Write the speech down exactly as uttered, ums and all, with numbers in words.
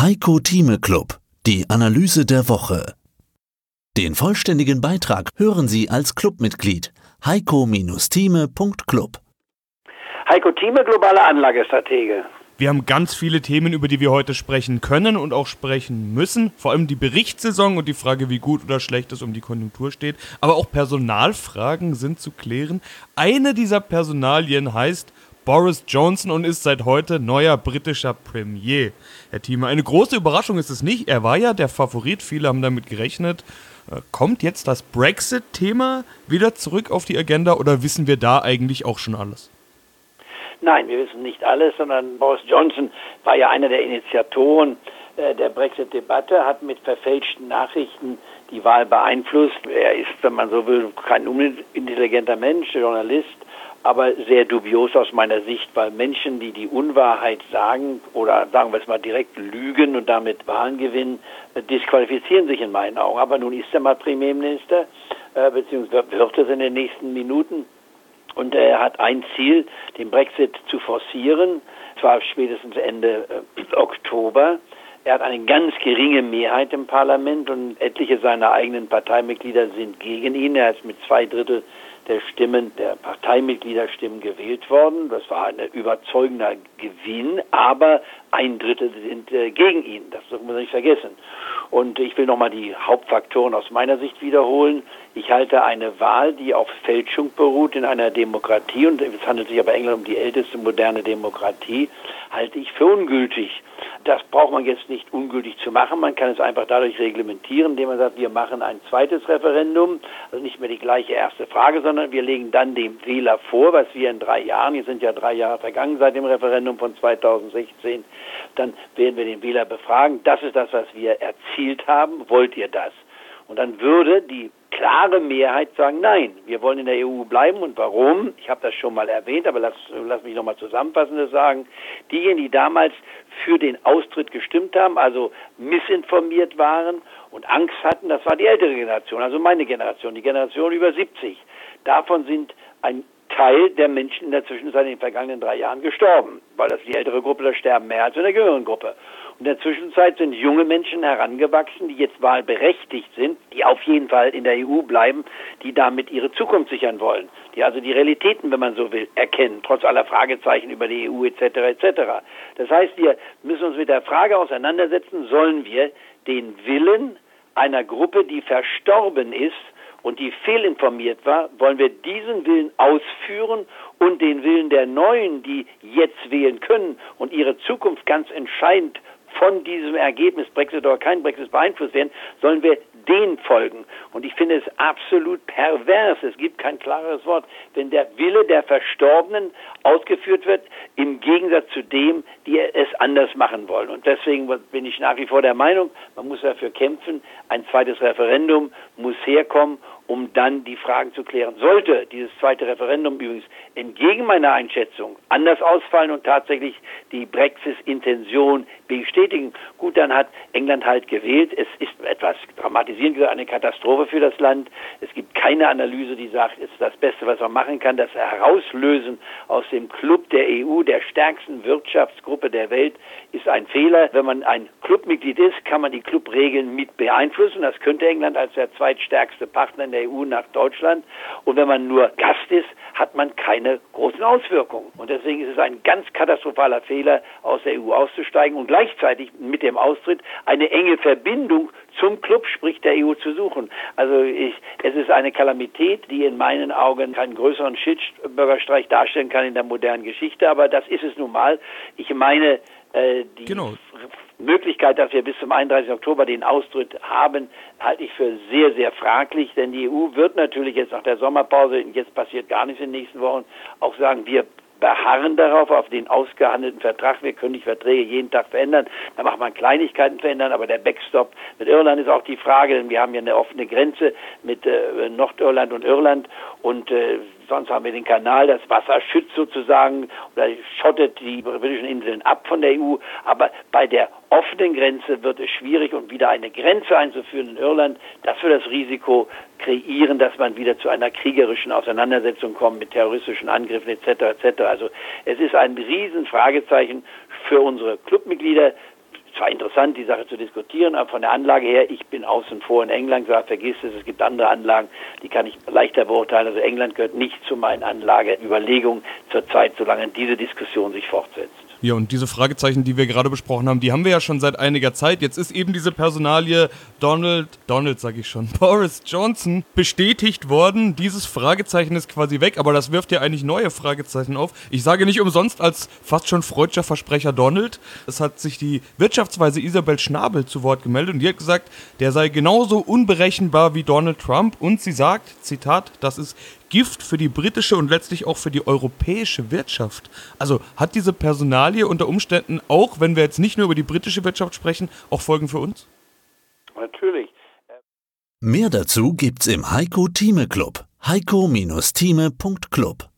Heiko Thieme Club, die Analyse der Woche. Den vollständigen Beitrag hören Sie als Clubmitglied heiko Thieme Punkt club. Heiko Thieme, globaler Anlagestratege. Wir haben ganz viele Themen, über die wir heute sprechen können und auch sprechen müssen. Vor allem die Berichtssaison und die Frage, wie gut oder schlecht es um die Konjunktur steht. Aber auch Personalfragen sind zu klären. Eine dieser Personalien heißt Boris Johnson und ist seit heute neuer britischer Premier. Herr Thieme, eine große Überraschung ist es nicht. Er war ja der Favorit, viele haben damit gerechnet. Kommt jetzt das Brexit-Thema wieder zurück auf die Agenda oder wissen wir da eigentlich auch schon alles? Nein, wir wissen nicht alles, sondern Boris Johnson war ja einer der Initiatoren äh, der Brexit-Debatte, hat mit verfälschten Nachrichten die Wahl beeinflusst. Er ist, wenn man so will, kein unintelligenter Mensch, Journalist, aber sehr dubios aus meiner Sicht, weil Menschen, die die Unwahrheit sagen oder sagen wir es mal direkt lügen und damit Wahlen gewinnen, disqualifizieren sich in meinen Augen. Aber nun ist er mal Premierminister, äh, beziehungsweise wird es in den nächsten Minuten. Und er hat ein Ziel, den Brexit zu forcieren, zwar spätestens Ende äh, Oktober. Er hat eine ganz geringe Mehrheit im Parlament und etliche seiner eigenen Parteimitglieder sind gegen ihn. Er ist mit zwei Drittel der Stimmen, der Parteimitgliederstimmen gewählt worden. Das war ein überzeugender Gewinn, aber ein Drittel sind äh, gegen ihn. Das dürfen wir nicht vergessen. Und ich will nochmal die Hauptfaktoren aus meiner Sicht wiederholen. Ich halte eine Wahl, die auf Fälschung beruht in einer Demokratie, und es handelt sich aber England um die älteste moderne Demokratie, halte ich für ungültig. Das braucht man jetzt nicht ungültig zu machen. Man kann es einfach dadurch reglementieren, indem man sagt, wir machen ein zweites Referendum, also nicht mehr die gleiche erste Frage, sondern wir legen dann dem Wähler vor, was wir in drei Jahren, hier sind ja drei Jahre vergangen seit dem Referendum von zweitausendsechzehn, dann werden wir den Wähler befragen, das ist das, was wir erzielt haben, wollt ihr das? Und dann würde die klare Mehrheit sagen, nein, wir wollen in der E U bleiben. Und warum? Ich habe das schon mal erwähnt, aber lass, lass mich nochmal zusammenfassendes sagen. Diejenigen, die damals für den Austritt gestimmt haben, also missinformiert waren und Angst hatten, das war die ältere Generation, also meine Generation, die Generation über siebzig. Davon sind ein Teil der Menschen in der Zwischenzeit in den vergangenen drei Jahren gestorben, weil das die ältere Gruppe, da sterben mehr als in der jüngeren Gruppe. Und in der Zwischenzeit sind junge Menschen herangewachsen, die jetzt wahlberechtigt sind, die auf jeden Fall in der E U bleiben, die damit ihre Zukunft sichern wollen, die also die Realitäten, wenn man so will, erkennen, trotz aller Fragezeichen über die E U et cetera et cetera. Das heißt, wir müssen uns mit der Frage auseinandersetzen, sollen wir den Willen einer Gruppe, die verstorben ist, und die fehlinformiert war, wollen wir diesen Willen ausführen und den Willen der Neuen, die jetzt wählen können und ihre Zukunft ganz entscheidend von diesem Ergebnis, Brexit oder kein Brexit, beeinflusst werden, sollen wir den folgen. Und ich finde es absolut pervers, es gibt kein klares Wort, wenn der Wille der Verstorbenen ausgeführt wird, im Gegensatz zu dem, die es anders machen wollen. Und deswegen bin ich nach wie vor der Meinung, man muss dafür kämpfen, ein zweites Referendum muss herkommen, um dann die Fragen zu klären. Sollte dieses zweite Referendum übrigens entgegen meiner Einschätzung anders ausfallen und tatsächlich die Brexit-Intention bestätigen, gut, dann hat England halt gewählt. Es ist etwas dramatisierend gesagt eine Katastrophe für das Land. Es gibt keine Analyse, die sagt, es ist das Beste, was man machen kann. Das Herauslösen aus dem Club der E U, der stärksten Wirtschaftsgruppe der Welt, ist ein Fehler. Wenn man ein Clubmitglied ist, kann man die Clubregeln mit beeinflussen. Das könnte England als der zweitstärkste Partner in der E U nach Deutschland. Und wenn man nur Gast ist, hat man keine großen Auswirkungen. Und deswegen ist es ein ganz katastrophaler Fehler, aus der E U auszusteigen und gleichzeitig mit dem Austritt eine enge Verbindung zum Club, sprich der E U, zu suchen. Also ich, es ist eine Kalamität, die in meinen Augen keinen größeren Schiffbürgerstreich darstellen kann in der modernen Geschichte, aber das ist es nun mal. Ich meine, äh, die genau. Möglichkeit, dass wir bis zum einunddreißigsten Oktober den Austritt haben, halte ich für sehr, sehr fraglich, denn die E U wird natürlich jetzt nach der Sommerpause, jetzt passiert gar nichts in den nächsten Wochen, auch sagen, wir beharren darauf, auf den ausgehandelten Vertrag. Wir können die Verträge jeden Tag verändern. Da macht man Kleinigkeiten verändern, aber der Backstop mit Irland ist auch die Frage, denn wir haben ja eine offene Grenze mit äh, Nordirland und Irland und äh, sonst haben wir den Kanal, das Wasser schützt sozusagen oder schottet die britischen Inseln ab von der E U, aber bei der offenen Grenze wird es schwierig und wieder eine Grenze einzuführen in Irland, das wird das Risiko kreieren, dass man wieder zu einer kriegerischen Auseinandersetzung kommt mit terroristischen Angriffen et cetera et cetera. Also es ist ein riesen Fragezeichen für unsere Clubmitglieder. zwar interessant, die Sache zu diskutieren, aber von der Anlage her, ich bin außen vor in England, gesagt, vergiss es, es gibt andere Anlagen, die kann ich leichter beurteilen. Also England gehört nicht zu meinen Anlageüberlegungen zurzeit, solange diese Diskussion sich fortsetzt. Ja, und diese Fragezeichen, die wir gerade besprochen haben, die haben wir ja schon seit einiger Zeit. Jetzt ist eben diese Personalie Donald, Donald sag ich schon, Boris Johnson bestätigt worden. Dieses Fragezeichen ist quasi weg, aber das wirft ja eigentlich neue Fragezeichen auf. Ich sage nicht umsonst als fast schon freudscher Versprecher Donald. Es hat sich die Wirtschaftsweise Isabel Schnabel zu Wort gemeldet und die hat gesagt, der sei genauso unberechenbar wie Donald Trump und sie sagt, Zitat, das ist Gift für die britische und letztlich auch für die europäische Wirtschaft. Also hat diese Personalie unter Umständen auch, wenn wir jetzt nicht nur über die britische Wirtschaft sprechen, auch Folgen für uns? Natürlich. Mehr dazu gibt's im Heiko Thieme Club. heiko Bindestrich Thieme Punkt Club